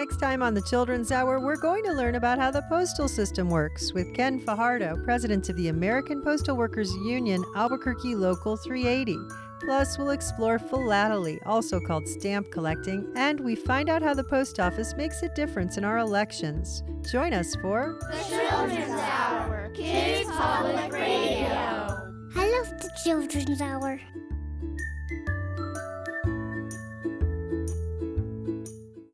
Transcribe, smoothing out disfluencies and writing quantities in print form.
Next time on the Children's Hour, we're going to learn about how the postal system works with Ken Fajardo, president of the American Postal Workers Union, Albuquerque Local 380. Plus, we'll explore philately, also called stamp collecting, and we find out how the post office makes a difference in our elections. Join us for The Children's Hour, Kids Public Radio. I love the Children's Hour.